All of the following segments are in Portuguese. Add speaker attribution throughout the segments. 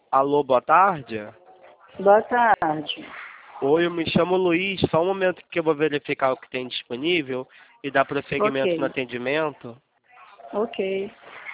Speaker 1: Alô, boa tarde.
Speaker 2: Boa tarde.
Speaker 1: Oi, eu me chamo Luiz. Só um momento que eu vou verificar o que tem disponível e dar prosseguimento no
Speaker 2: Ok.
Speaker 1: atendimento.
Speaker 2: Ok.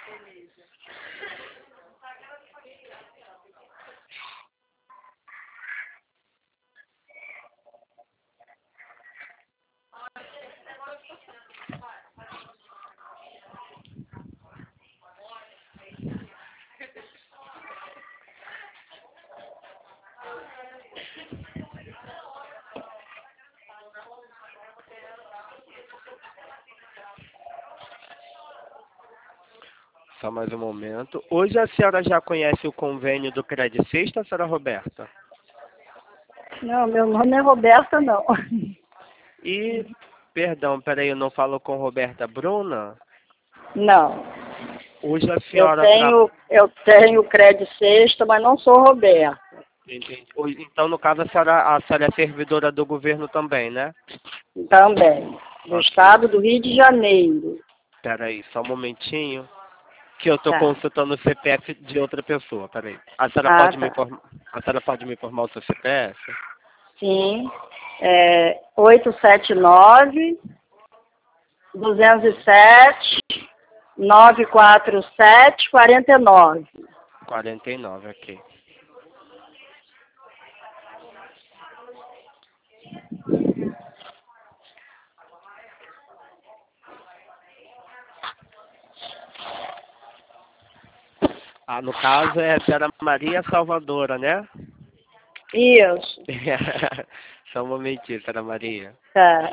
Speaker 1: Só mais um momento. Hoje a senhora já conhece o convênio do Credit Sexta, senhora Roberta?
Speaker 2: Não, meu nome é Roberta, não.
Speaker 1: E, perdão, peraí, eu não falo com Roberta Bruna?
Speaker 2: Não.
Speaker 1: Hoje a
Speaker 2: Eu
Speaker 1: senhora
Speaker 2: tenho crédito sexta, mas não sou Roberta.
Speaker 1: Entendi. Então, no caso, a senhora é servidora do governo também, né?
Speaker 2: Também. Do
Speaker 1: Ok.
Speaker 2: estado do Rio de Janeiro.
Speaker 1: Peraí, só um momentinho. Que eu estou
Speaker 2: Tá.
Speaker 1: consultando o CPF de outra pessoa, peraí. A senhora
Speaker 2: Ah,
Speaker 1: pode me
Speaker 2: tá.
Speaker 1: informar, a senhora pode me informar o seu CPF?
Speaker 2: Sim. 879 207 947 49.
Speaker 1: 49, ok. Ah, no caso é a senhora Maria Salvadora, né?
Speaker 2: Isso.
Speaker 1: Só um momentinho, senhora Maria.
Speaker 2: Tá.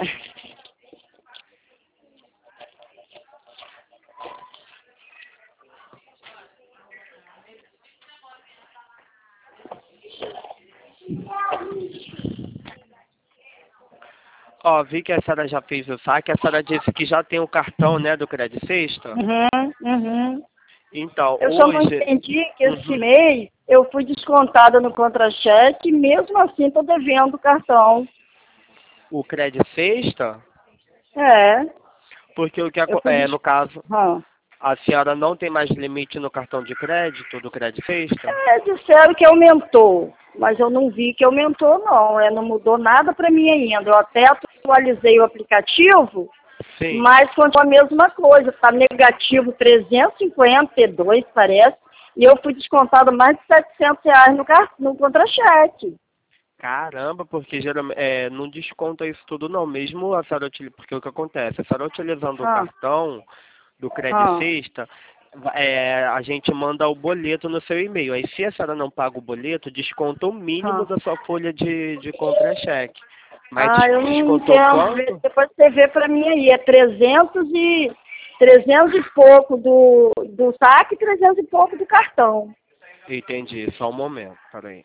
Speaker 1: Ó, vi que a senhora já fez o saque, a senhora disse que já tem o cartão, né, do Credit Sexta?
Speaker 2: Uhum, uhum.
Speaker 1: Então,
Speaker 2: Eu só não
Speaker 1: hoje...
Speaker 2: entendi que esse
Speaker 1: Uhum.
Speaker 2: mês eu fui descontada no contra-cheque e mesmo assim estou devendo o cartão.
Speaker 1: O Credit Sexta,
Speaker 2: É,
Speaker 1: porque
Speaker 2: eu fui
Speaker 1: no caso,
Speaker 2: ah.
Speaker 1: a senhora não tem mais limite no cartão de crédito do Credit Sexta?
Speaker 2: Disseram que aumentou, mas eu não vi que aumentou não, não mudou nada para mim ainda. Eu até atualizei o aplicativo,
Speaker 1: Sim.
Speaker 2: mas continua a mesma coisa, está negativo 352 parece, e eu fui descontada mais de R$ 700 no contra-cheque.
Speaker 1: Caramba, porque geralmente não desconta isso tudo não, mesmo a senhora porque o que acontece, a senhora utilizando o
Speaker 2: Ah,
Speaker 1: cartão do Credit
Speaker 2: ah,
Speaker 1: Sexta, a gente manda o boleto no seu e-mail. Aí se a senhora não paga o boleto, desconta o mínimo
Speaker 2: ah.
Speaker 1: da sua folha de contra-cheque. Mas
Speaker 2: Ah, eu não
Speaker 1: descontou
Speaker 2: entendo.
Speaker 1: quanto?
Speaker 2: Depois você vê para mim aí. É 300 e pouco do saque e 300 e pouco do cartão.
Speaker 1: Entendi, só um momento, peraí.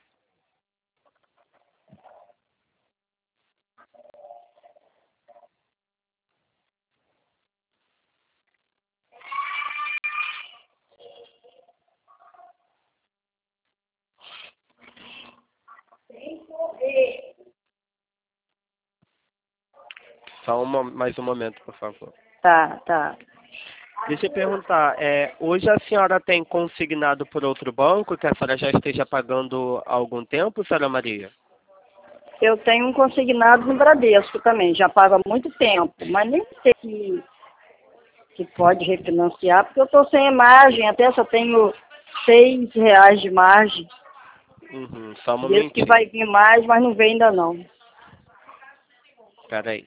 Speaker 1: Mais um momento, por favor.
Speaker 2: Tá, tá.
Speaker 1: Deixa eu perguntar, hoje a senhora tem consignado por outro banco que a senhora já esteja pagando há algum tempo, senhora Maria?
Speaker 2: Eu tenho um consignado no Bradesco também. Já pago há muito tempo. Mas nem sei que pode refinanciar, porque eu estou sem margem. Até só tenho R$ 6 de margem.
Speaker 1: Uhum, só um
Speaker 2: Diz que vai
Speaker 1: momentinho.
Speaker 2: vir mais, mas não vem ainda não.
Speaker 1: Peraí.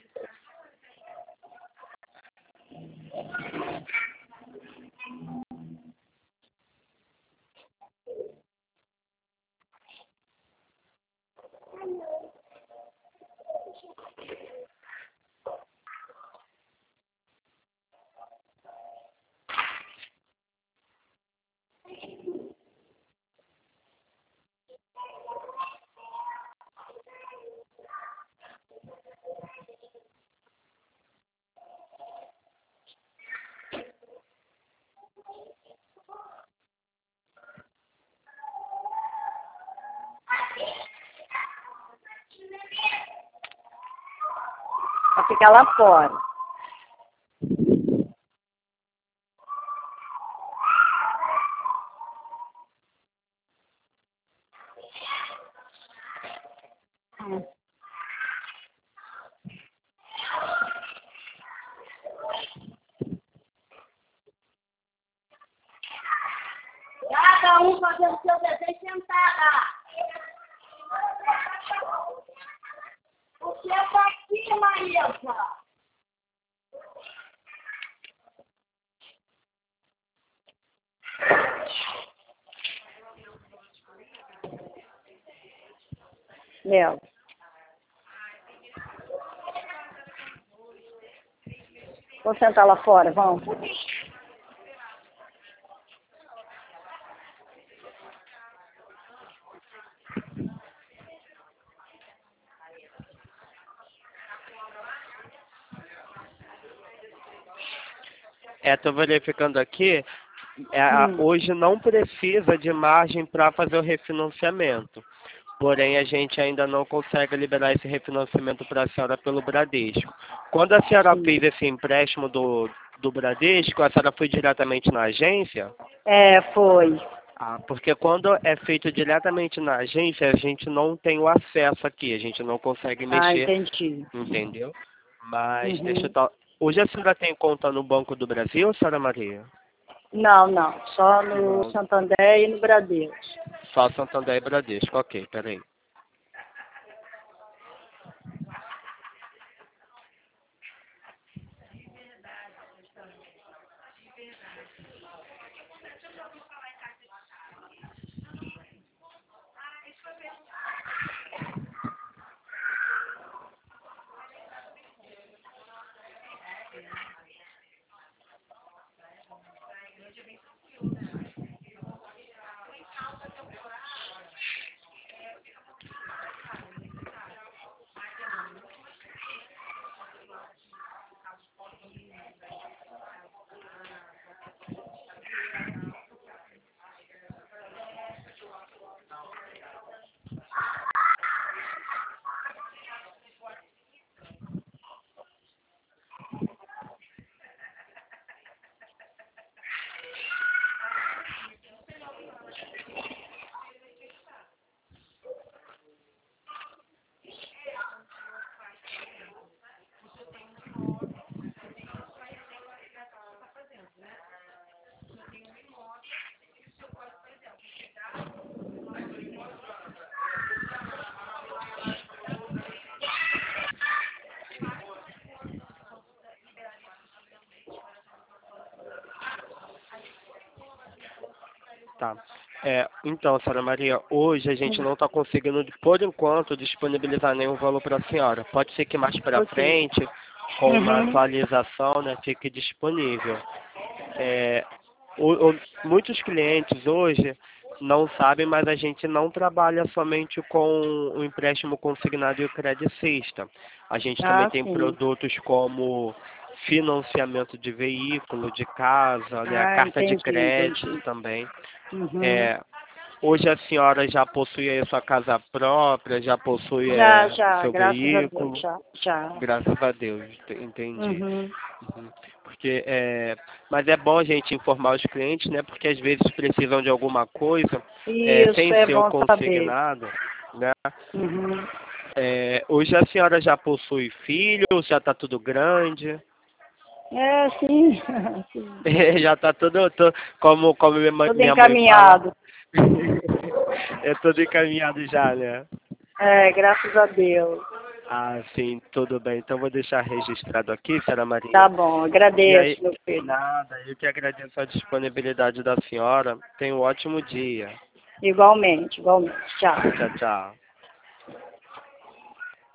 Speaker 2: Para ficar lá fora. fazendo seu desenho sentada. Você tá aqui, Maísa. Léo. Vamos sentar lá fora, vamos.
Speaker 1: Estou verificando aqui, hoje não precisa de margem para fazer o refinanciamento. Porém, a gente ainda não consegue liberar esse refinanciamento para a senhora pelo Bradesco. Quando a senhora fez esse empréstimo do Bradesco, a senhora foi diretamente na agência?
Speaker 2: Foi.
Speaker 1: Porque quando é feito diretamente na agência, a gente não tem o acesso aqui, a gente não consegue mexer.
Speaker 2: Entendi.
Speaker 1: Entendeu? Mas deixa eu dar... Hoje a senhora tem conta no Banco do Brasil, senhora Maria?
Speaker 2: Não, só no Santander e no Bradesco.
Speaker 1: Só Santander e Bradesco, ok, peraí. Tá. Então, senhora Maria, hoje a gente não está conseguindo, por enquanto, disponibilizar nenhum valor para a senhora. Pode ser que mais para frente, com uma atualização, né, fique disponível. Muitos clientes hoje não sabem, mas a gente não trabalha somente com o empréstimo consignado e o credicista. A gente também tem produtos como financiamento de veículo, de casa, né, a carta de crédito também. Hoje a senhora já possui aí sua casa própria, já possui seu veículo?
Speaker 2: Já.
Speaker 1: Graças a Deus, entendi. Porque, mas é bom a gente informar os clientes, né? Porque às vezes precisam de alguma coisa sem ser o consignado, né? Hoje a senhora já possui filhos, já está tudo grande?
Speaker 2: Sim.
Speaker 1: Já está tudo como minha mãe
Speaker 2: encaminhado.
Speaker 1: É tudo encaminhado já, né?
Speaker 2: Graças a Deus.
Speaker 1: Sim, tudo bem. Então vou deixar registrado aqui, senhora Maria.
Speaker 2: Tá bom, agradeço, meu filho.
Speaker 1: Nada, eu que agradeço a disponibilidade da senhora. Tenha um ótimo dia.
Speaker 2: Igualmente. Tchau.
Speaker 1: Tchau, tchau.